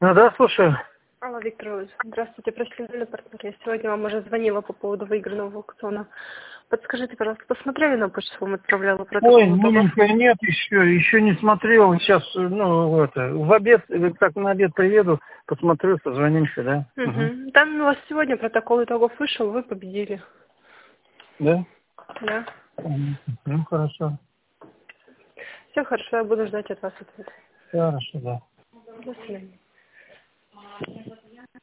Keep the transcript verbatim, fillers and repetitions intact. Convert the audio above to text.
Ну да, слушаю. Алла Викторовна, здравствуйте, профессиональный партнер. Я сегодня вам уже звонила по поводу выигранного аукциона. Подскажите, пожалуйста, посмотрели на почту, вам отправляла протокол? Ой, маленькая, нет еще, еще не смотрел. Сейчас, ну, это, в обед, так на обед приеду, посмотрю, созвонимся, да? Угу. Угу. Там у вас сегодня протокол итогов вышел, вы победили. Да? Да. Ну, хорошо. Все хорошо, я буду ждать от вас ответа. Хорошо, да. До свидания.